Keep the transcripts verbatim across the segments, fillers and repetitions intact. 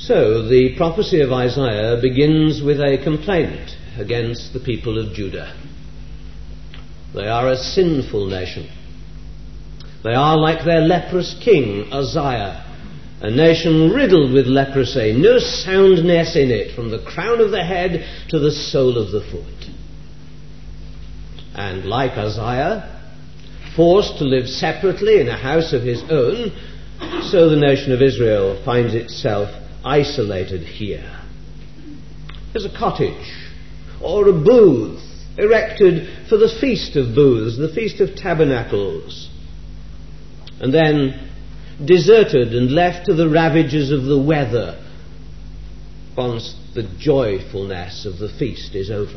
So, the prophecy of Isaiah begins with a complaint against the people of Judah. They are a sinful nation. They are like their leprous king, Uzziah, a nation riddled with leprosy, no soundness in it, from the crown of the head to the sole of the foot. And like Uzziah, forced to live separately in a house of his own, so the nation of Israel finds itself isolated here. There's a cottage or a booth erected for the Feast of Booths, the Feast of Tabernacles, and then deserted and left to the ravages of the weather once the joyfulness of the feast is over.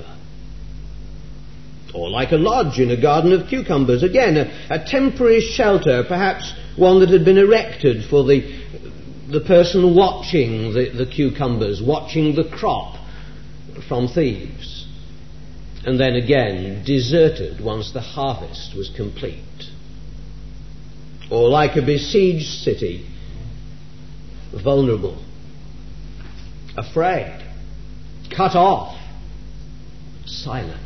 Or like a lodge in a garden of cucumbers, again a, a temporary shelter, perhaps one that had been erected for the the person watching the, the cucumbers, watching the crop from thieves, and then again deserted once the harvest was complete. Or like a besieged city, vulnerable, afraid, cut off, silent.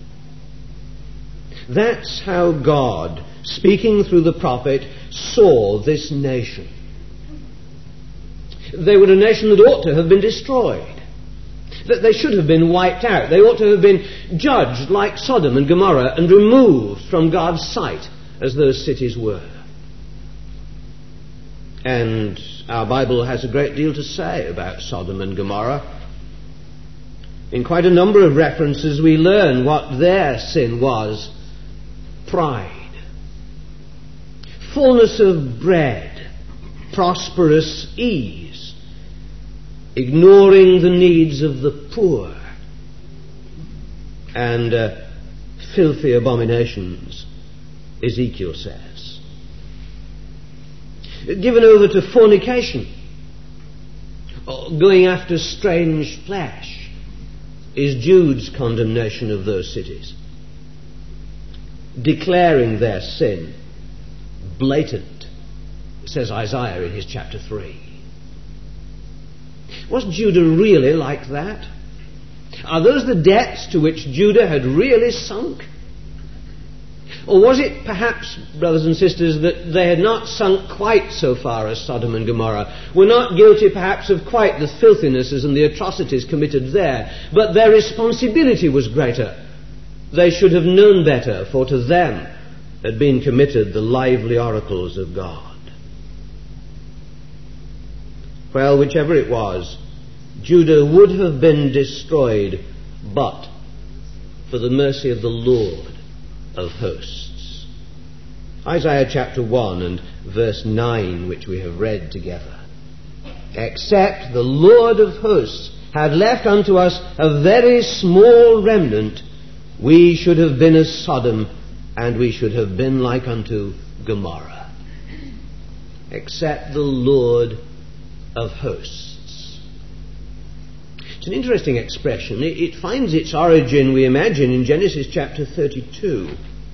That's how God, speaking through the prophet, saw this nation. They were a nation that ought to have been destroyed, that they should have been wiped out. They ought to have been judged like Sodom and Gomorrah and removed from God's sight as those cities were. And our Bible has a great deal to say about Sodom and Gomorrah. In quite a number of references we learn what their sin was: pride, fullness of bread, prosperous ease, ignoring the needs of the poor, and uh, filthy abominations, Ezekiel says. Given over to fornication, going after strange flesh, is Jude's condemnation of those cities. Declaring their sin blatant, says Isaiah in his chapter three. Was Judah really like that? Are those the depths to which Judah had really sunk? Or was it perhaps, brothers and sisters, that they had not sunk quite so far as Sodom and Gomorrah, were not guilty perhaps of quite the filthinesses and the atrocities committed there, but their responsibility was greater? They should have known better, for to them had been committed the lively oracles of God. Well, whichever it was, Judah would have been destroyed but for the mercy of the Lord of hosts. Isaiah chapter one and verse nine, which we have read together. Except the Lord of hosts had left unto us a very small remnant, we should have been as Sodom, and we should have been like unto Gomorrah. Except the Lord of hosts. It's an interesting expression. It, it finds its origin, we imagine, in Genesis chapter thirty-two.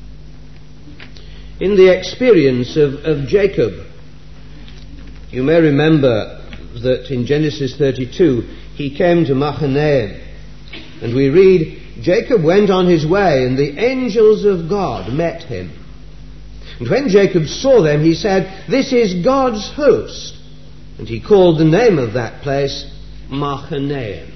In the experience of, of Jacob. You may remember that in Genesis thirty-two he came to Mahanaim, and we read, Jacob went on his way, and the angels of God met him. And when Jacob saw them, he said, This is God's host. And he called the name of that place Mahanaim.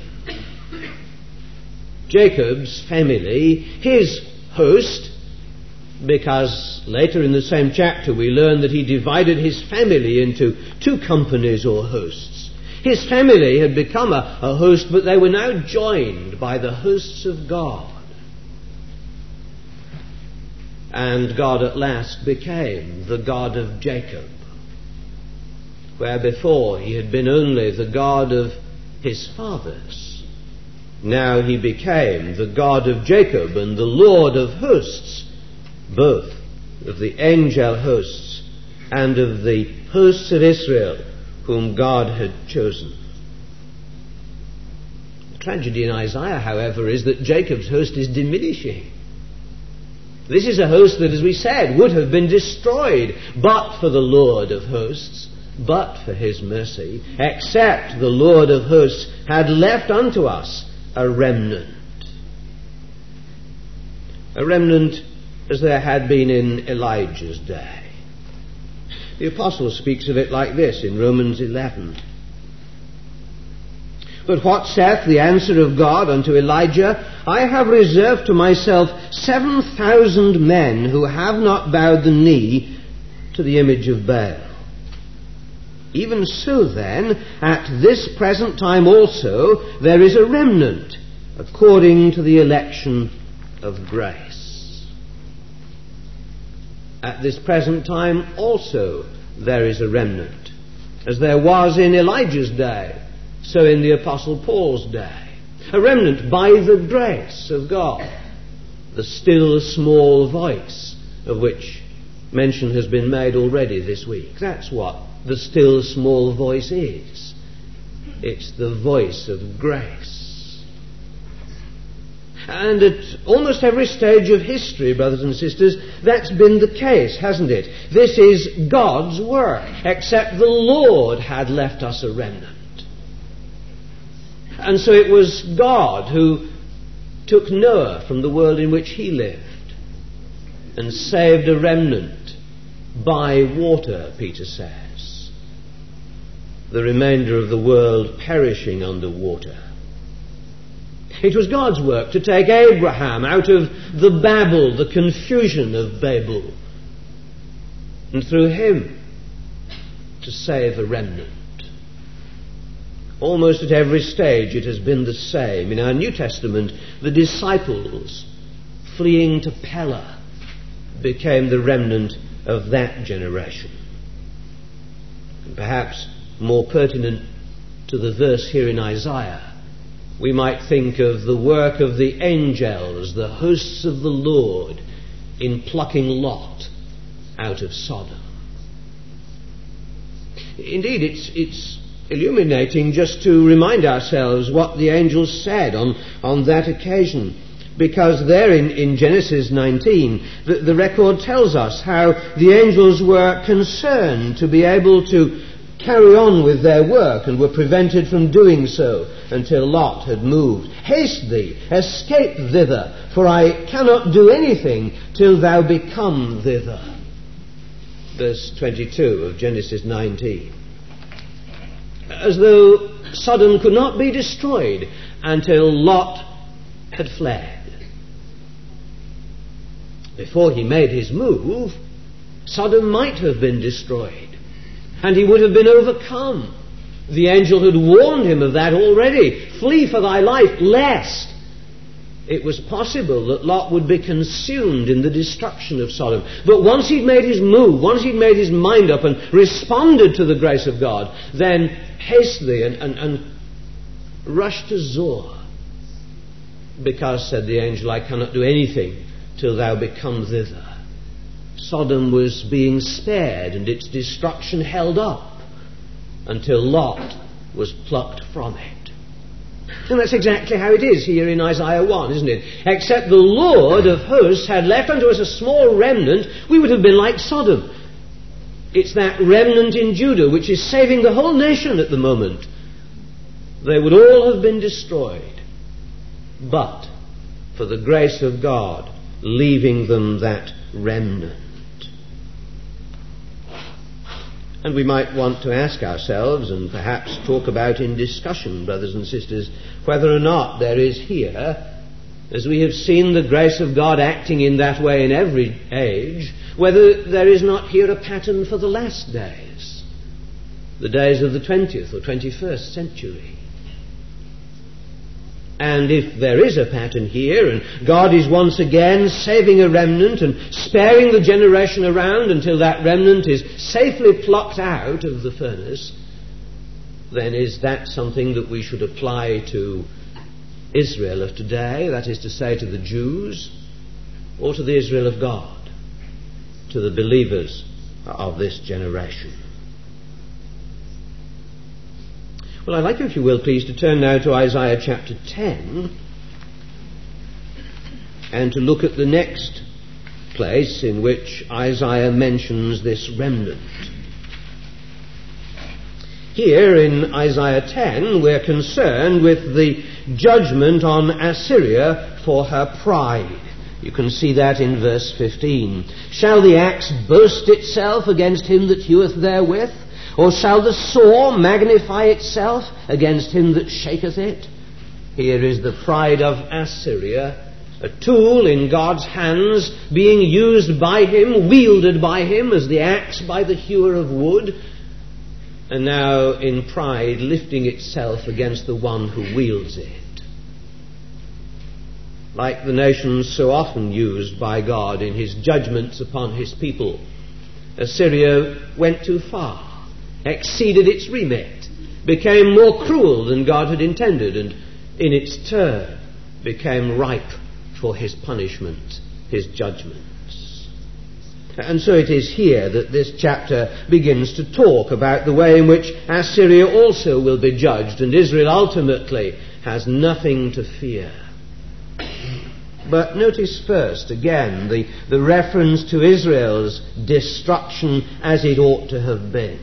Jacob's family, his host, because later in the same chapter we learn that he divided his family into two companies or hosts. His family had become a, a host, but they were now joined by the hosts of God. And God at last became the God of Jacob, where before he had been only the God of his fathers. Now he became the God of Jacob and the Lord of hosts, both of the angel hosts and of the hosts of Israel, whom God had chosen. The tragedy in Isaiah, however, is that Jacob's host is diminishing. This is a host that, as we said, would have been destroyed but for the Lord of hosts. but for his mercy, except the Lord of hosts had left unto us a remnant. A remnant as there had been in Elijah's day. The apostle speaks of it like this in Romans eleven. But what saith the answer of God unto Elijah? I have reserved to myself seven thousand men who have not bowed the knee to the image of Baal. Even so then, at this present time also, there is a remnant, according to the election of grace. At this present time also, there is a remnant, as there was in Elijah's day, so in the Apostle Paul's day. A remnant by the grace of God, the still small voice of which mention has been made already this week. That's what the still small voice is. It's the voice of grace. And at almost every stage of history, brothers and sisters, that's been the case, hasn't it? This is God's work, except the Lord had left us a remnant. And so it was God who took Noah from the world in which he lived and saved a remnant by water, Peter says. The remainder of the world perishing under water. It was God's work to take Abraham out of the babble, the confusion of Babel, and through him to save a remnant. Almost at every stage it has been the same. In our New Testament, the disciples fleeing to Pella became the remnant of that generation. And perhaps more pertinent to the verse here in Isaiah, we might think of the work of the angels, the hosts of the Lord, in plucking Lot out of Sodom. Indeed, it's, it's illuminating just to remind ourselves what the angels said on, on that occasion. Because there in, in Genesis nineteen, the, the record tells us how the angels were concerned to be able to carry on with their work and were prevented from doing so until Lot had moved. Haste thee, escape thither, for I cannot do anything till thou be come thither. Verse twenty-two of Genesis nineteen. As though Sodom could not be destroyed until Lot had fled. Before he made his move, Sodom might have been destroyed, and he would have been overcome. The angel had warned him of that already. Flee for thy life, lest it was possible that Lot would be consumed in the destruction of Sodom. But once he'd made his move, once he'd made his mind up and responded to the grace of God, then haste thee and, and, and rush to Zoar. Because, said the angel, I cannot do anything till thou be come thither. Sodom was being spared and its destruction held up until Lot was plucked from it. And that's exactly how it is here in Isaiah one, isn't it? Except the Lord of hosts had left unto us a small remnant, we would have been like Sodom. It's that remnant in Judah which is saving the whole nation at the moment. They would all have been destroyed, but for the grace of God, leaving them that remnant. And we might want to ask ourselves, and perhaps talk about in discussion, brothers and sisters, whether or not there is here, as we have seen the grace of God acting in that way in every age, whether there is not here a pattern for the last days, the days of the twentieth or twenty-first century. And if there is a pattern here, and God is once again saving a remnant and sparing the generation around until that remnant is safely plucked out of the furnace, then is that something that we should apply to Israel of today, that is to say to the Jews, or to the Israel of God, to the believers of this generation? Well, I'd like you, if you will, please, to turn now to Isaiah chapter ten and to look at the next place in which Isaiah mentions this remnant. Here in Isaiah ten, we're concerned with the judgment on Assyria for her pride. You can see that in verse fifteen. Shall the axe boast itself against him that heweth therewith? Or shall the saw magnify itself against him that shaketh it? Here is the pride of Assyria, a tool in God's hands, being used by him, wielded by him as the axe by the hewer of wood, and now in pride lifting itself against the one who wields it. Like the nations so often used by God in his judgments upon his people, Assyria went too far, exceeded its remit, became more cruel than God had intended, and in its turn became ripe for his punishment, his judgments. And so it is here that this chapter begins to talk about the way in which Assyria also will be judged, and Israel ultimately has nothing to fear. But notice first, again, the, the reference to Israel's destruction as it ought to have been.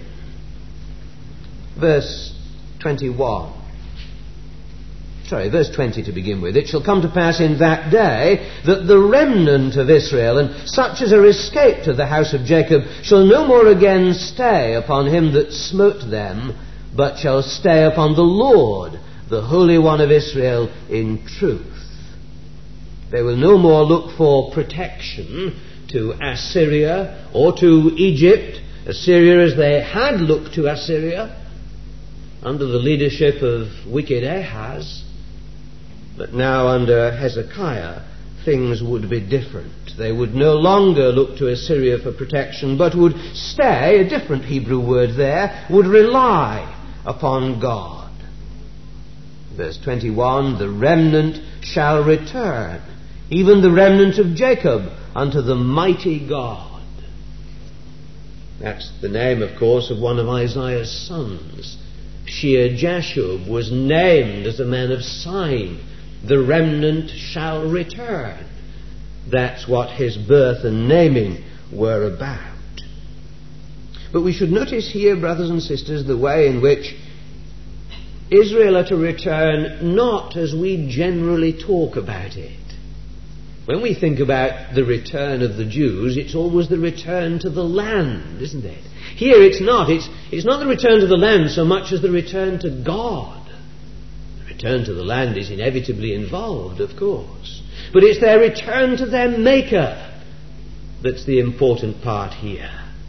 Verse twenty-one. Sorry, verse twenty to begin with. It shall come to pass in that day that the remnant of Israel, and such as are escaped of the house of Jacob, shall no more again stay upon him that smote them, but shall stay upon the Lord, the Holy One of Israel, in truth. They will no more look for protection to Assyria or to Egypt. Assyria, as they had looked to Assyria under the leadership of wicked Ahaz. But now under Hezekiah, things would be different. They would no longer look to Assyria for protection, but would stay, a different Hebrew word there, would rely upon God. Verse twenty-one, the remnant shall return, even the remnant of Jacob, unto the mighty God. That's the name, of course, of one of Isaiah's sons. Shear-Jashub was named as a man of sign. The remnant shall return. That's what his birth and naming were about. But we should notice here, brothers and sisters, the way in which Israel are to return, not as we generally talk about it. When we think about the return of the Jews, it's always the return to the land, isn't it? Here it's not. It's, it's not the return to the land so much as the return to God. The return to the land is inevitably involved, of course. But it's their return to their Maker that's the important part here.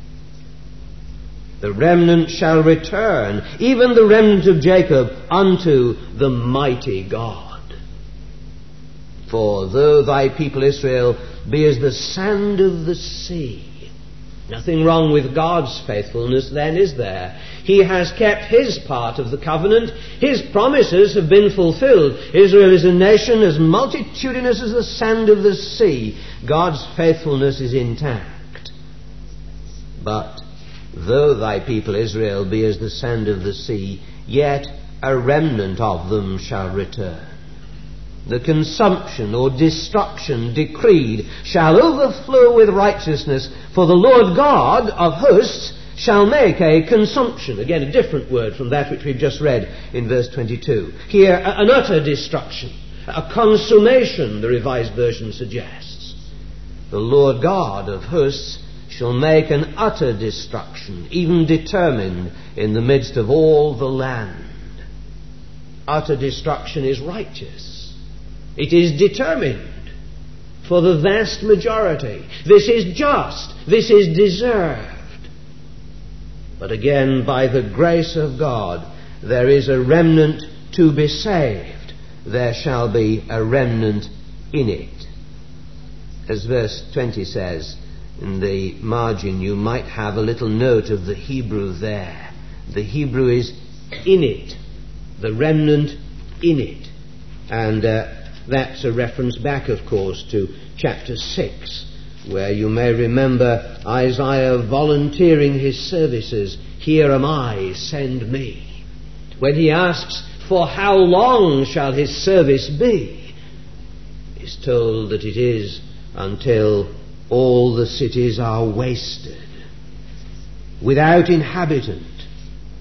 The remnant shall return, even the remnant of Jacob, unto the mighty God. For though thy people Israel be as the sand of the sea. Nothing wrong with God's faithfulness then, is there? He has kept his part of the covenant. His promises have been fulfilled. Israel is a nation as multitudinous as the sand of the sea. God's faithfulness is intact. But though thy people Israel be as the sand of the sea, yet a remnant of them shall return. The consumption or destruction decreed shall overflow with righteousness, for the Lord God of hosts shall make a consumption. Again, a different word from that which we've just read in verse twenty-two. Here, an utter destruction, a consummation, the Revised Version suggests. The Lord God of hosts shall make an utter destruction, even determined in the midst of all the land. Utter destruction is righteous. It is determined for the vast majority. This is just. This is deserved. But again, by the grace of God, there is a remnant to be saved. There shall be a remnant in it. As verse twenty says, in the margin, you might have a little note of the Hebrew there. The Hebrew is in it. The remnant in it. And uh, that's a reference back, of course, to chapter six, where you may remember Isaiah volunteering his services. Here am I, send me. When he asks, for how long shall his service be? He's told that it is until all the cities are wasted, without inhabitant,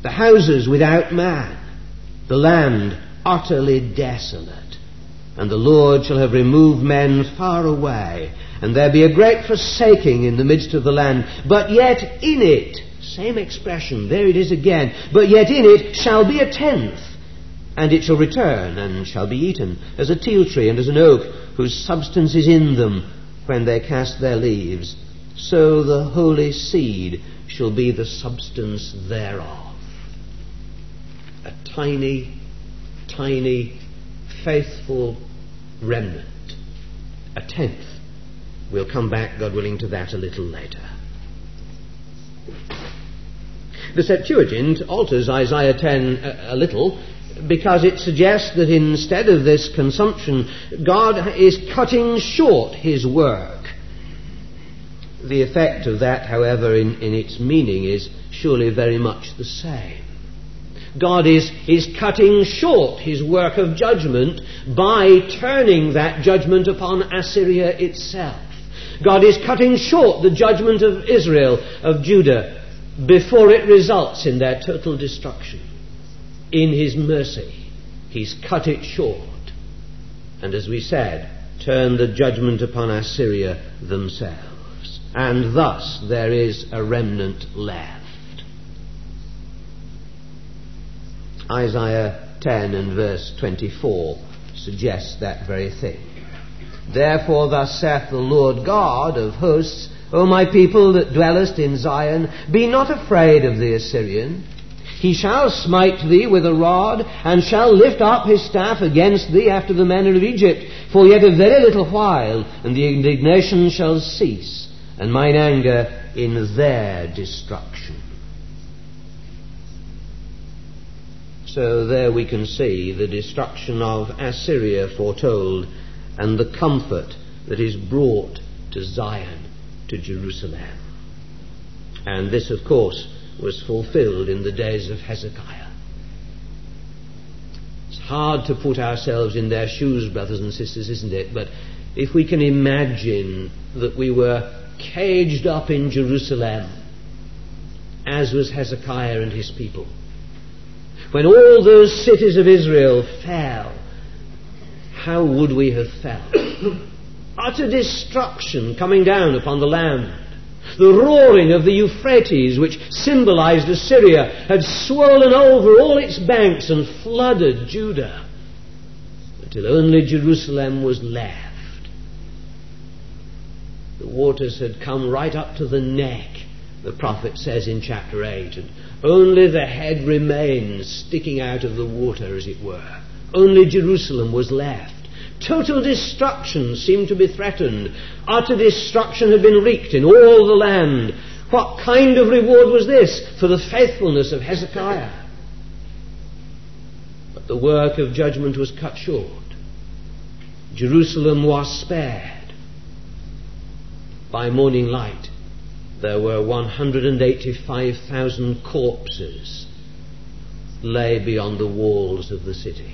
the houses without man, the land utterly desolate. And the Lord shall have removed men far away, and there be a great forsaking in the midst of the land. But yet in it, same expression, there it is again, but yet in it shall be a tenth, and it shall return and shall be eaten, as a teil tree and as an oak, whose substance is in them when they cast their leaves. So the holy seed shall be the substance thereof. A tiny, tiny, faithful remnant. A tenth. We'll come back, God willing, to that a little later. The Septuagint alters Isaiah ten a, a little, because it suggests that instead of this consumption, God is cutting short his work. The effect of that, however, in, in its meaning is surely very much the same. God is, is cutting short his work of judgment by turning that judgment upon Assyria itself. God is cutting short the judgment of Israel, of Judah, before it results in their total destruction. In his mercy, he's cut it short, and as we said, turned the judgment upon Assyria themselves. And thus there is a remnant left. Isaiah ten and verse twenty-four suggests that very thing. Therefore thus saith the Lord God of hosts, O my people that dwellest in Zion, be not afraid of the Assyrian. He shall smite thee with a rod, and shall lift up his staff against thee after the manner of Egypt. For yet a very little while, and the indignation shall cease, and mine anger in their destruction. So there we can see the destruction of Assyria foretold, and the comfort that is brought to Zion, to Jerusalem. And this, of course, was fulfilled in the days of Hezekiah. It's hard to put ourselves in their shoes, brothers and sisters, isn't it? But if we can imagine that we were caged up in Jerusalem, as was Hezekiah and his people, when all those cities of Israel fell, how would we have felt? Utter destruction coming down upon the land. The roaring of the Euphrates, which symbolized Assyria, had swollen over all its banks and flooded Judah, until only Jerusalem was left. The waters had come right up to the neck, the prophet says in chapter eight, and only the head remained sticking out of the water, as it were. Only Jerusalem was left. Total destruction seemed to be threatened. Utter destruction had been wreaked in all the land. What kind of reward was this for the faithfulness of Hezekiah? But the work of judgment was cut short. Jerusalem was spared. By morning light, there were one hundred eighty-five thousand corpses lay beyond the walls of the city.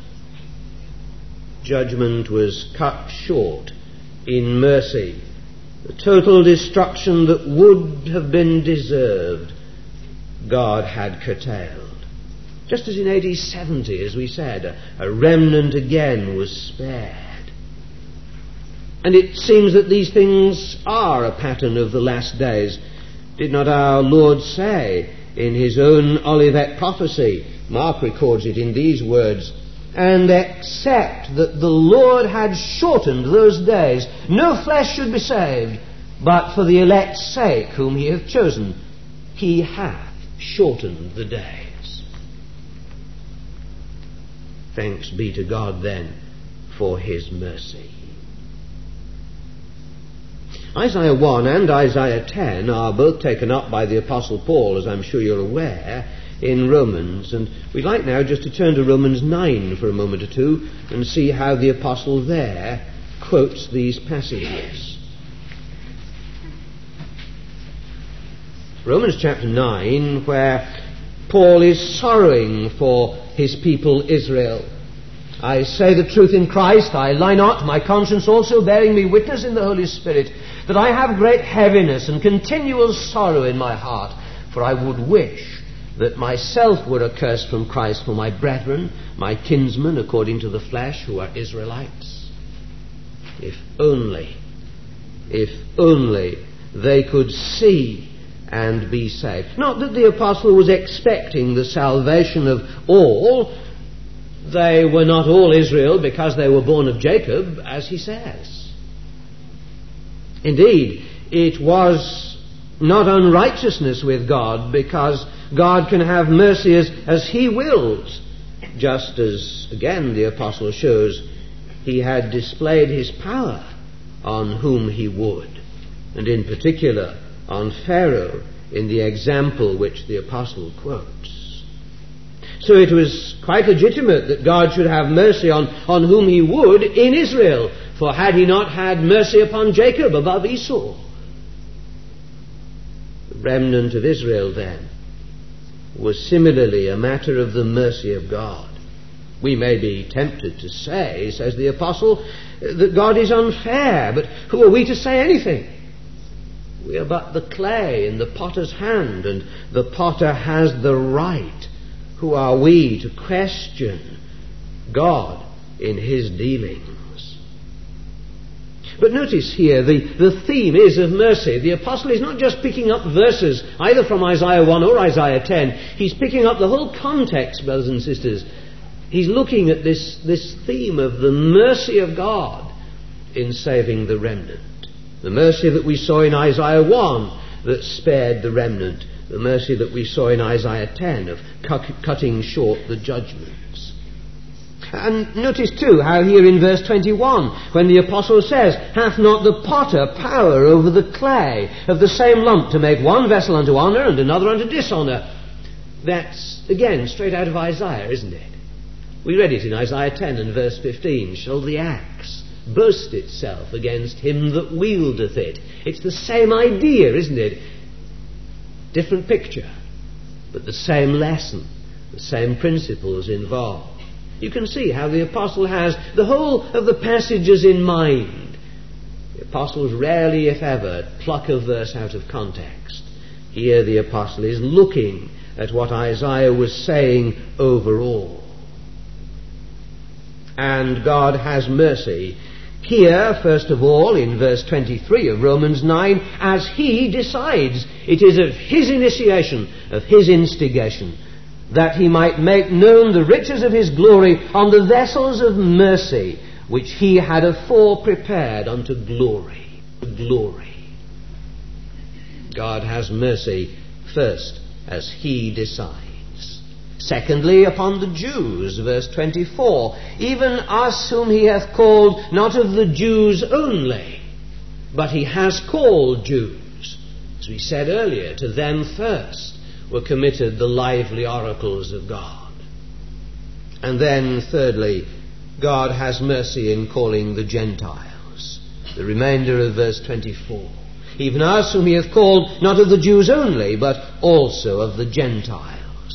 Judgment was cut short in mercy. The total destruction that would have been deserved, God had curtailed. Just as in A D seventy, as we said, a, a remnant again was spared. And it seems that these things are a pattern of the last days. Did not our Lord say in his own Olivet prophecy, Mark records it in these words, and except that the Lord had shortened those days, no flesh should be saved, but for the elect's sake whom he hath chosen, he hath shortened the days. Thanks be to God then for his mercy. Isaiah one and Isaiah ten are both taken up by the Apostle Paul, as I'm sure you're aware, in Romans, and we'd like now just to turn to Romans nine for a moment or two and see how the Apostle there quotes these passages. Romans chapter nine, where Paul is sorrowing for his people Israel. I say the truth in Christ, I lie not, my conscience also bearing me witness in the Holy Spirit, that I have great heaviness and continual sorrow in my heart, for I would wish that myself were accursed from Christ for my brethren, my kinsmen according to the flesh, who are Israelites. If only, if only they could see and be saved. Not that the apostle was expecting the salvation of all. They were not all Israel because they were born of Jacob, as he says. Indeed, it was not unrighteousness with God, because God can have mercy as, as he wills, just as, again, the apostle shows he had displayed his power on whom he would, and in particular on Pharaoh in the example which the apostle quotes. So it was quite legitimate that God should have mercy on, on whom he would in Israel, for had he not had mercy upon Jacob above Esau? The remnant of Israel, then, was similarly a matter of the mercy of God. We may be tempted to say, says the apostle, that God is unfair, but who are we to say anything? We are but the clay in the potter's hand, and the potter has the right. Who are we to question God in his dealings? But notice here, the, the theme is of mercy. The apostle is not just picking up verses either from Isaiah one or Isaiah ten. He's picking up the whole context, brothers and sisters. He's looking at this, this theme of the mercy of God in saving the remnant. The mercy that we saw in Isaiah one that spared the remnant. The mercy that we saw in Isaiah ten of cu- cutting short the judgments. And notice too how here in verse twenty-one, when the apostle says, hath not the potter power over the clay of the same lump to make one vessel unto honour and another unto dishonour? That's, again, straight out of Isaiah, isn't it? We read it in Isaiah ten and verse fifteen. Shall the axe boast itself against him that wieldeth it? It's the same idea, isn't it? Different picture, but the same lesson, the same principles involved. You can see how the apostle has the whole of the passages in mind. The apostles rarely, if ever, pluck a verse out of context. Here the apostle is looking at what Isaiah was saying overall. And God has mercy here, first of all, in verse twenty-three of Romans nine, as he decides. It is of his initiation, of his instigation, that he might make known the riches of his glory on the vessels of mercy, which he had afore prepared unto glory. Glory. God has mercy first, as he decides. Secondly, upon the Jews, verse twenty-four, even us whom he hath called, not of the Jews only, but he has called Jews. As we said earlier, to them first were committed the lively oracles of God. And then, thirdly, God has mercy in calling the Gentiles. The remainder of verse twenty-four. Even us whom he hath called, not of the Jews only, but also of the Gentiles.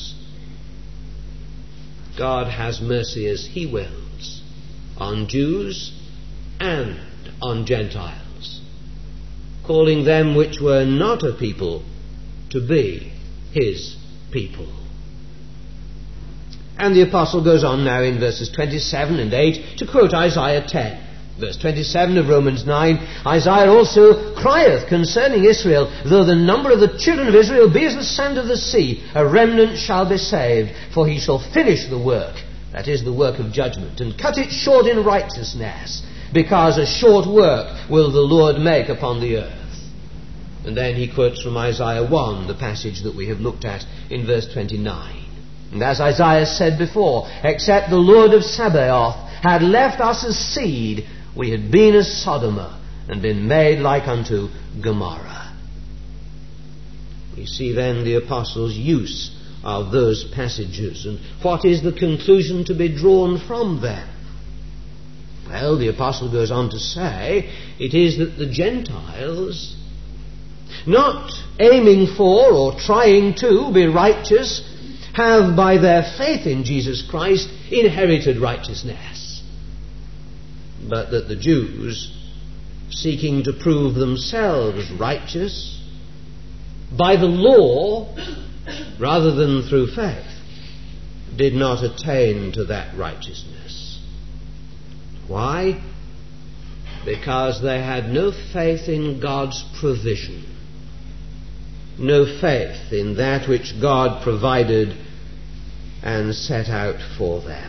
God has mercy as he wills on Jews and on Gentiles, calling them which were not a people to be his people. And the apostle goes on now in verses twenty-seven and eight to quote Isaiah ten. Verse twenty-seven of Romans nine, Isaiah also crieth concerning Israel, though the number of the children of Israel be as the sand of the sea, a remnant shall be saved, for he shall finish the work, that is the work of judgment, and cut it short in righteousness, because a short work will the Lord make upon the earth. And then he quotes from Isaiah one, the passage that we have looked at in verse twenty-nine. And as Isaiah said before, except the Lord of Sabaoth had left us as seed, we had been as Sodom, and been made like unto Gomorrah. We see then the apostle's use of those passages, and what is the conclusion to be drawn from them? Well, the apostle goes on to say, it is that the Gentiles, not aiming for or trying to be righteous, have by their faith in Jesus Christ inherited righteousness. But that the Jews, seeking to prove themselves righteous by the law, rather than through faith, did not attain to that righteousness. Why? Because they had no faith in God's provision, no faith in that which God provided and set out for them.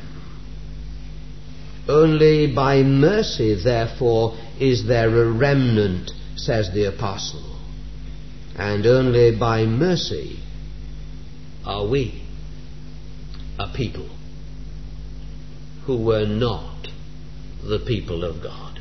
Only by mercy, therefore, is there a remnant, says the apostle, and only by mercy are we a people who were not the people of God.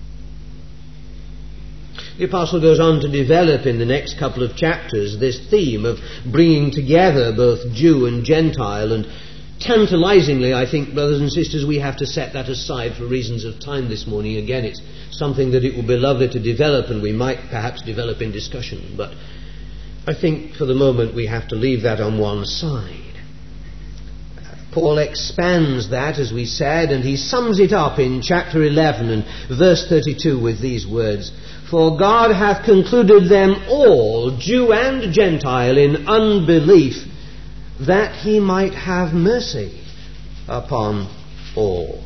The apostle goes on to develop in the next couple of chapters this theme of bringing together both Jew and Gentile, and tantalizingly, I think, brothers and sisters, we have to set that aside for reasons of time this morning. Again, it's something that it will be lovely to develop, and we might perhaps develop in discussion, but I think for the moment we have to leave that on one side. Paul expands that, as we said, and he sums it up in chapter eleven and verse thirty-two with these words: "For God hath concluded them all, Jew and Gentile, in unbelief, that he might have mercy upon all."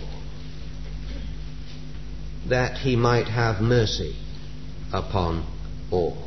That he might have mercy upon all.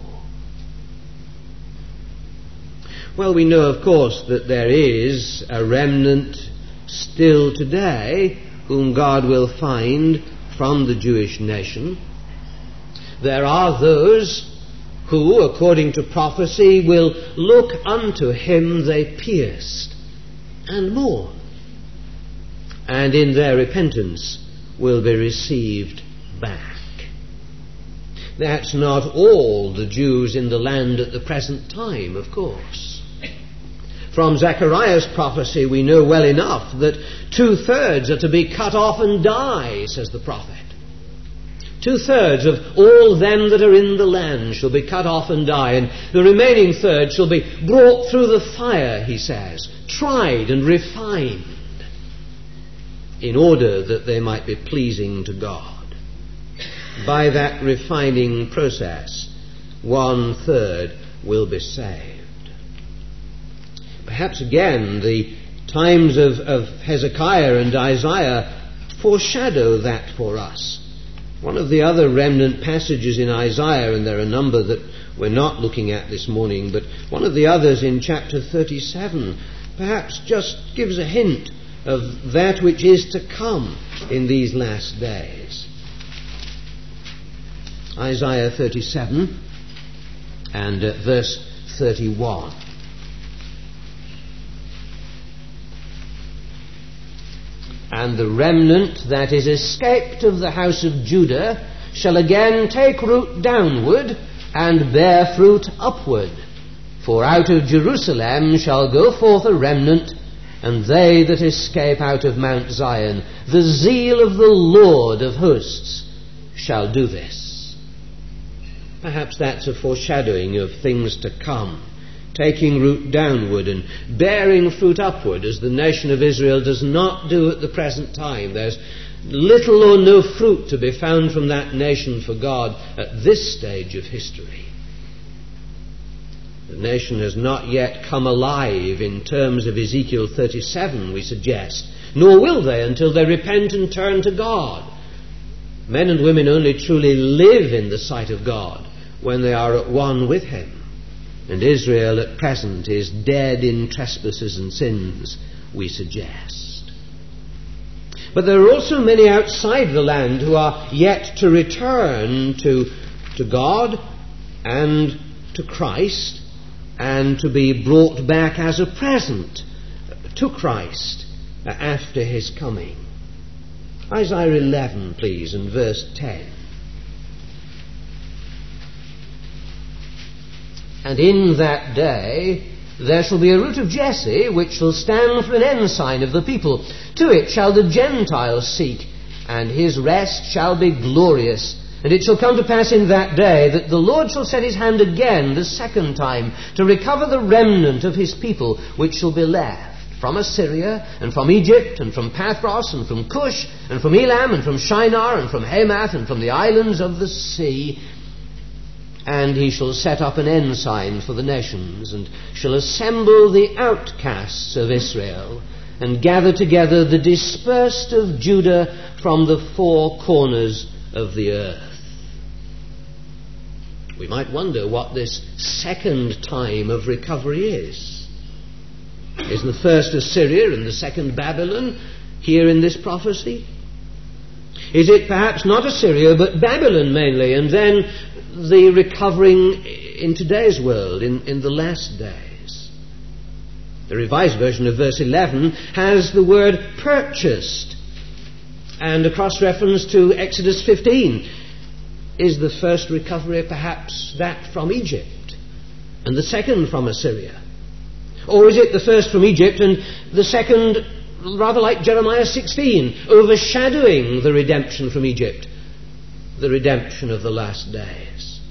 Well, we know, of course, that there is a remnant still today whom God will find from the Jewish nation. There are those who, according to prophecy, will look unto him they pierced and mourn, and in their repentance will be received back. That's not all the Jews in the land at the present time, of course. From Zechariah's prophecy we know well enough that two-thirds are to be cut off and die, says the prophet. Two-thirds of all them that are in the land shall be cut off and die, and the remaining third shall be brought through the fire, he says, tried and refined, in order that they might be pleasing to God. By that refining process, one-third will be saved. Perhaps again the times of, of Hezekiah and Isaiah foreshadow that for us. One of the other remnant passages in Isaiah, and there are a number that we're not looking at this morning, but one of the others in chapter thirty-seven perhaps just gives a hint of that which is to come in these last days. Isaiah thirty-seven and uh, verse thirty-one. "And the remnant that is escaped of the house of Judah shall again take root downward and bear fruit upward. For out of Jerusalem shall go forth a remnant, and they that escape out of Mount Zion. The zeal of the Lord of hosts shall do this." Perhaps that's a foreshadowing of things to come, taking root downward and bearing fruit upward, as the nation of Israel does not do at the present time. There's little or no fruit to be found from that nation for God at this stage of history. The nation has not yet come alive in terms of Ezekiel thirty-seven, we suggest, nor will they until they repent and turn to God. Men and women only truly live in the sight of God when they are at one with him. And Israel at present is dead in trespasses and sins, we suggest. But there are also many outside the land who are yet to return to, to God and to Christ, and to be brought back as a present to Christ after his coming. Isaiah eleven, please, and verse ten. "And in that day there shall be a root of Jesse, which shall stand for an ensign of the people. To it shall the Gentiles seek, and his rest shall be glorious. And it shall come to pass in that day that the Lord shall set his hand again the second time to recover the remnant of his people, which shall be left from Assyria, and from Egypt, and from Pathros, and from Cush, and from Elam, and from Shinar, and from Hamath, and from the islands of the sea. And he shall set up an ensign for the nations, and shall assemble the outcasts of Israel, and gather together the dispersed of Judah from the four corners of the earth. We might wonder what this second time of recovery is. Is the first Assyria and the second Babylon here in this prophecy? Is it perhaps not Assyria but Babylon mainly, and then the recovering in today's world, in, in the last days? The Revised Version of verse eleven has the word purchased, and a cross-reference to Exodus fifteen. Is the first recovery perhaps that from Egypt, and the second from Assyria? Or is it the first from Egypt and the second, rather like Jeremiah sixteen, overshadowing the redemption from Egypt, the redemption of the last days?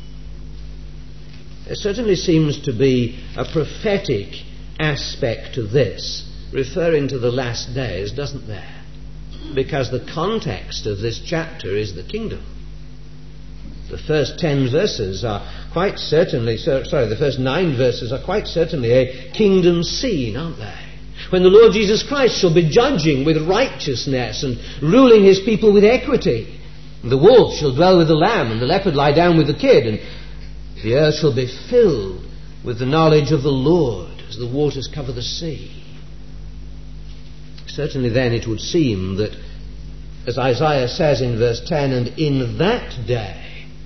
There certainly seems to be a prophetic aspect to this, referring to the last days, doesn't there? Because the context of this chapter is the kingdom. The first ten verses are quite certainly, sorry, the first nine verses are quite certainly a kingdom scene, aren't they? When the Lord Jesus Christ shall be judging with righteousness and ruling his people with equity. The wolf shall dwell with the lamb, and the leopard lie down with the kid, and the earth shall be filled with the knowledge of the Lord as the waters cover the sea. Certainly then it would seem that, as Isaiah says in verse ten, and in that day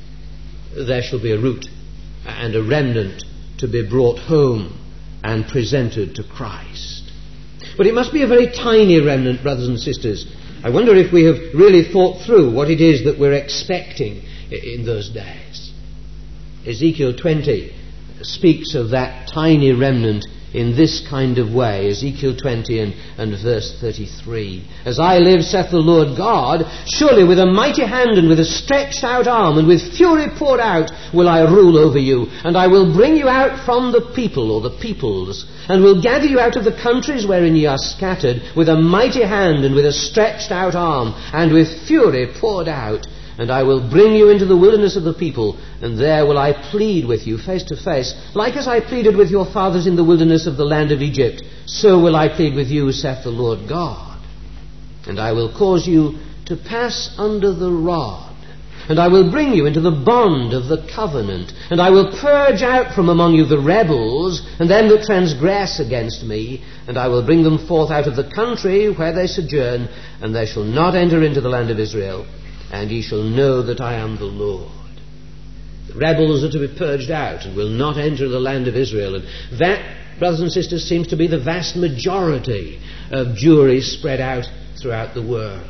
there shall be a root and a remnant to be brought home and presented to Christ. But it must be a very tiny remnant, brothers and sisters. I wonder if we have really thought through what it is that we're expecting in those days. Ezekiel twenty speaks of that tiny remnant in this kind of way. Ezekiel twenty and, and verse thirty-three. As I live, saith the Lord God, surely with a mighty hand and with a stretched out arm and with fury poured out will I rule over you, and I will bring you out from the people or the peoples, and will gather you out of the countries wherein ye are scattered, with a mighty hand and with a stretched out arm and with fury poured out. And I will bring you into the wilderness of the people, and there will I plead with you face to face, like as I pleaded with your fathers in the wilderness of the land of Egypt, so will I plead with you, saith the Lord God. And I will cause you to pass under the rod, and I will bring you into the bond of the covenant, and I will purge out from among you the rebels, and them that transgress against me, and I will bring them forth out of the country where they sojourn, and they shall not enter into the land of Israel. And ye shall know that I am the Lord. The rebels are to be purged out and will not enter the land of Israel. And that, brothers and sisters, seems to be the vast majority of Jewry spread out throughout the world.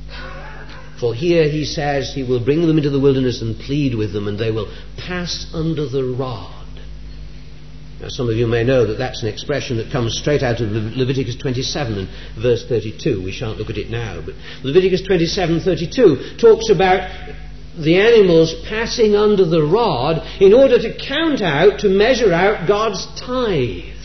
For here he says he will bring them into the wilderness and plead with them, and they will pass under the rod. Now, some of you may know that that's an expression that comes straight out of Le- Leviticus twenty-seven and verse thirty-two. We shan't look at it now, but Leviticus twenty-seven thirty-two talks about the animals passing under the rod in order to count out, to measure out God's tithe.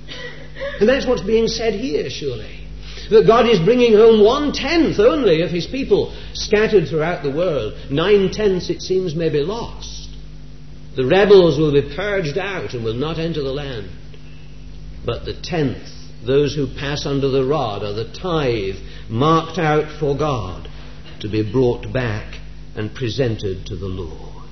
And that's what's being said here, surely. That God is bringing home one-tenth only of his people scattered throughout the world. Nine-tenths, it seems, may be lost. The rebels will be purged out and will not enter the land. But the tenth, those who pass under the rod, are the tithe marked out for God to be brought back and presented to the Lord.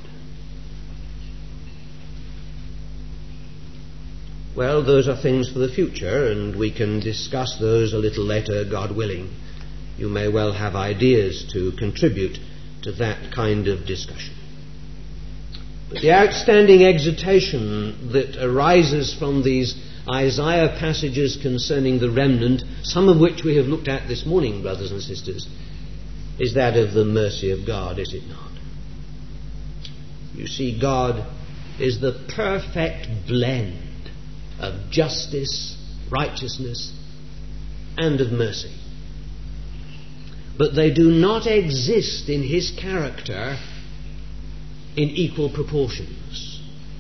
Well, those are things for the future, and we can discuss those a little later, God willing. You may well have ideas to contribute to that kind of discussion. But the outstanding exhortation that arises from these Isaiah passages concerning the remnant, some of which we have looked at this morning, brothers and sisters, is that of the mercy of God, is it not? You see, God is the perfect blend of justice, righteousness, and of mercy. But they do not exist in his character in equal proportions.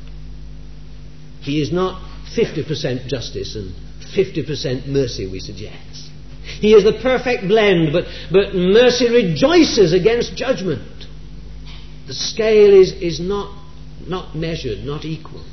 He is not fifty percent justice and fifty percent mercy, we suggest. He is the perfect blend, but, but mercy rejoices against judgment. The scale is, is not not measured, not equal.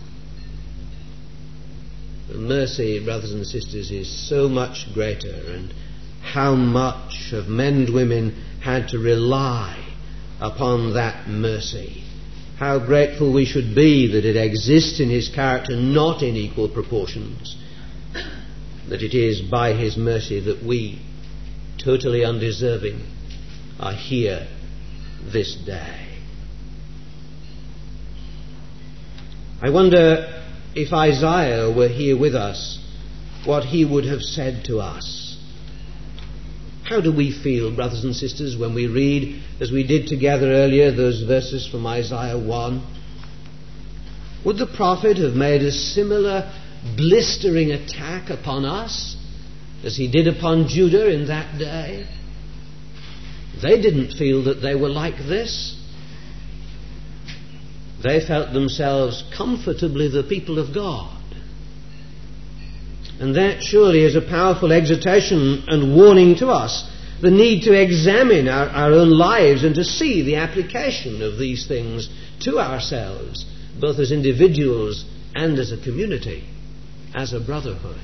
The mercy, brothers and sisters, is so much greater, and how much have men and women had to rely upon that mercy. How grateful we should be that it exists in his character, not in equal proportions, that it is by his mercy that we, totally undeserving, are here this day. I wonder if Isaiah were here with us, what he would have said to us. How do we feel, brothers and sisters, when we read, as we did together earlier, those verses from Isaiah one? Would the prophet have made a similar blistering attack upon us as he did upon Judah in that day? They didn't feel that they were like this. They felt themselves comfortably the people of God. And that surely is a powerful exhortation and warning to us, the need to examine our, our own lives and to see the application of these things to ourselves, both as individuals and as a community, as a brotherhood.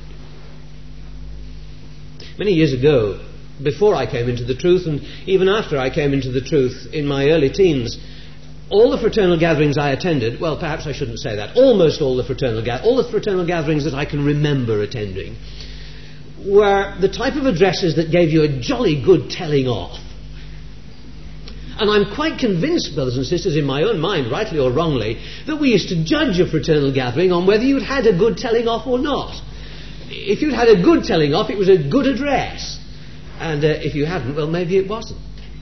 Many years ago, before I came into the truth, and even after I came into the truth in my early teens, all the fraternal gatherings I attended, well, perhaps I shouldn't say that, almost all the fraternal ga- all the fraternal gatherings that I can remember attending were the type of addresses that gave you a jolly good telling off. And I'm quite convinced, brothers and sisters, in my own mind, rightly or wrongly, that we used to judge a fraternal gathering on whether you'd had a good telling off or not. If you'd had a good telling off, it was a good address. And uh, if you hadn't, well, maybe it wasn't.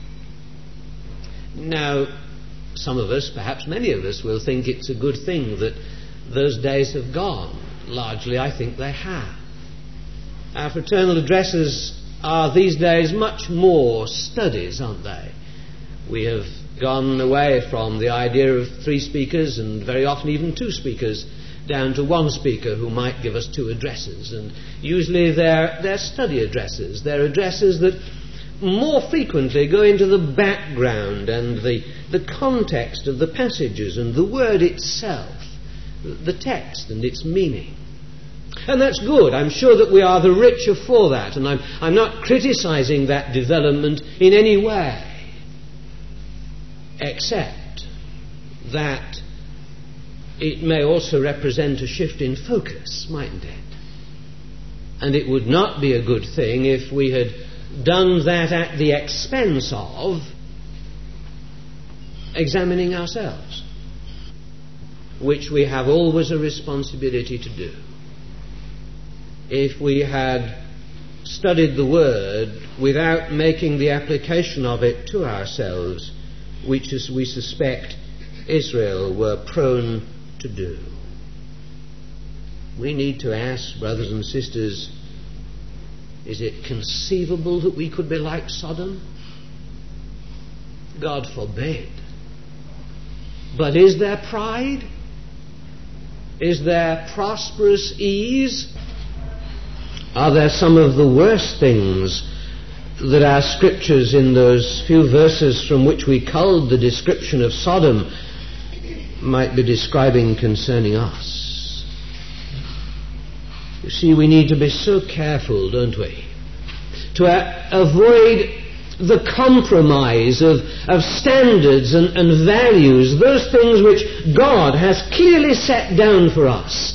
Now, some of us, perhaps many of us, will think it's a good thing that those days have gone. Largely, I think they have. Our fraternal addresses are these days much more studies, aren't they? We have gone away from the idea of three speakers, and very often even two speakers, down to one speaker who might give us two addresses. And usually they're, they're study addresses. They're addresses that more frequently go into the background and the, the context of the passages and the word itself, the text and its meaning. And that's good. I'm sure that we are the richer for that, and I'm, I'm not criticizing that development in any way, except that it may also represent a shift in focus, mightn't it? And it would not be a good thing if we had done that at the expense of examining ourselves, which we have always a responsibility to do. If we had studied the Word without making the application of it to ourselves, which as we suspect Israel were prone to do. We need to ask, brothers and sisters, is it conceivable that we could be like Sodom? God forbid. But is there pride? Is there prosperous ease? Are there some of the worst things that our scriptures in those few verses from which we culled the description of Sodom might be describing concerning us? You see, we need to be so careful, don't we, to uh, avoid the compromise of, of standards and, and values, those things which God has clearly set down for us,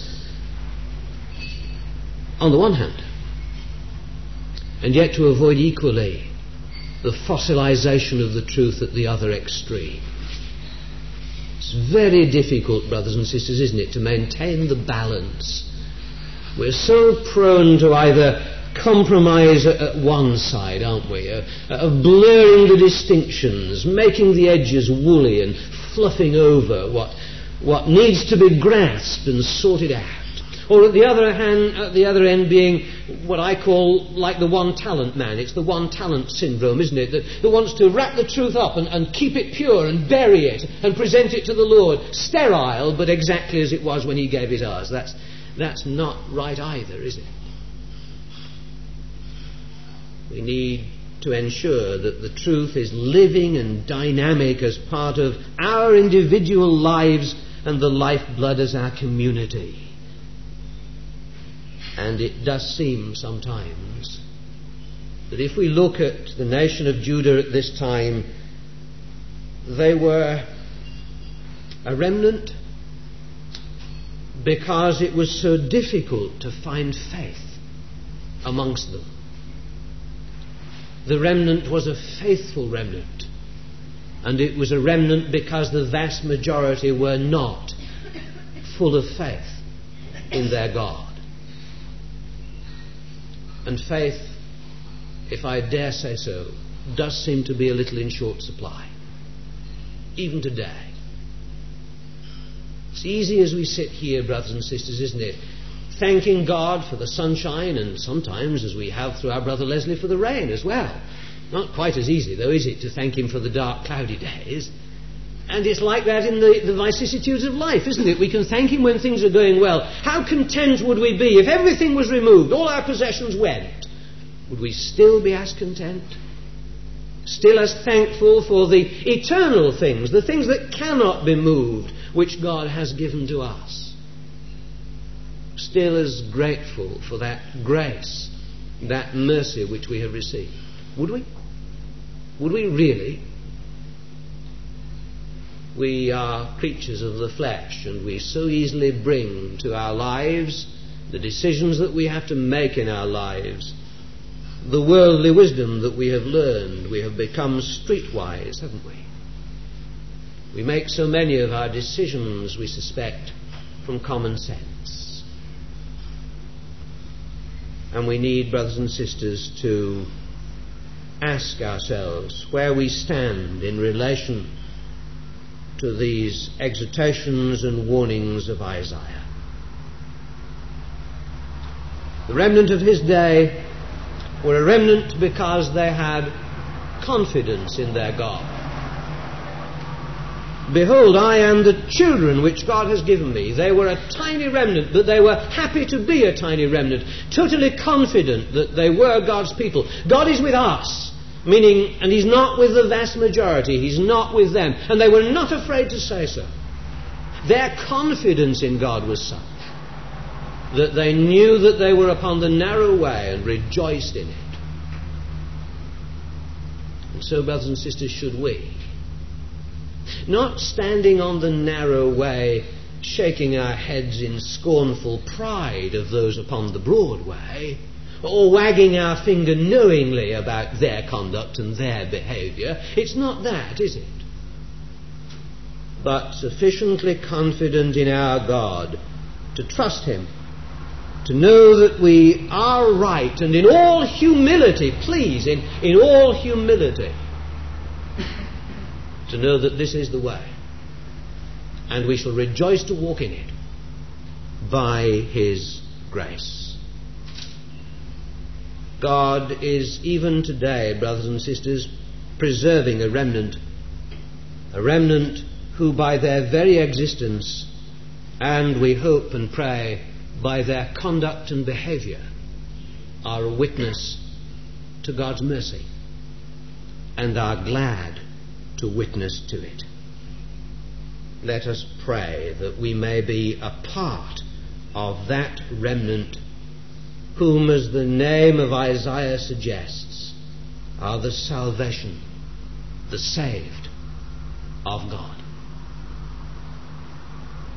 on the one hand, and yet to avoid equally the fossilization of the truth at the other extreme. It's very difficult, brothers and sisters, isn't it, to maintain the balance. We're so prone to either compromise at, at one side, aren't we, uh, of blurring the distinctions, making the edges woolly and fluffing over what, what needs to be grasped and sorted out. Or at the other hand, at the other end being what I call like the one-talent man. It's the one-talent syndrome, isn't it? That, that wants to wrap the truth up and, and keep it pure and bury it and present it to the Lord. Sterile, but exactly as it was when he gave it us. That's, that's not right either, is it? We need to ensure that the truth is living and dynamic as part of our individual lives and the lifeblood as our community. And it does seem sometimes that if we look at the nation of Judah at this time, they were a remnant because it was so difficult to find faith amongst them. The remnant was a faithful remnant, and it was a remnant because the vast majority were not full of faith in their God. And faith, if I dare say so, does seem to be a little in short supply, even today. It's easy as we sit here, brothers and sisters, isn't it? Thanking God for the sunshine, and sometimes, as we have through our brother Leslie, for the rain as well. Not quite as easy, though, is it, to thank him for the dark, cloudy days? And it's like that in the, the vicissitudes of life, isn't it? We can thank him when things are going well. How content would we be if everything was removed, all our possessions went? Would we still be as content? Still as thankful for the eternal things, the things that cannot be moved, which God has given to us? Still as grateful for that grace, that mercy which we have received? Would we? Would we really? We are creatures of the flesh, and we so easily bring to our lives the decisions that we have to make in our lives, the worldly wisdom that we have learned. We have become streetwise, haven't we? We make so many of our decisions, we suspect, from common sense. And we need, brothers and sisters, to ask ourselves where we stand in relation to these exhortations and warnings of Isaiah. The remnant of his day were a remnant because they had confidence in their God. Behold, I am the children which God has given me. They were a tiny remnant, but they were happy to be a tiny remnant, totally confident that they were God's people. God is with us, meaning, and he's not with the vast majority, he's not with them. And they were not afraid to say so. Their confidence in God was such that they knew that they were upon the narrow way and rejoiced in it. And so, brothers and sisters, should we. Not standing on the narrow way, shaking our heads in scornful pride of those upon the broad way, or wagging our finger knowingly about their conduct and their behaviour. It's not that, is it? But sufficiently confident in our God to trust him, to know that we are right, and in all humility, please, in, in all humility, to know that this is the way, and we shall rejoice to walk in it by his grace. God is even today, brothers and sisters, preserving a remnant, a remnant who by their very existence, and we hope and pray by their conduct and behaviour, are a witness to God's mercy, and are glad to witness to it. Let us pray that we may be a part of that remnant whom, as the name of Isaiah suggests, are the salvation, the saved of God.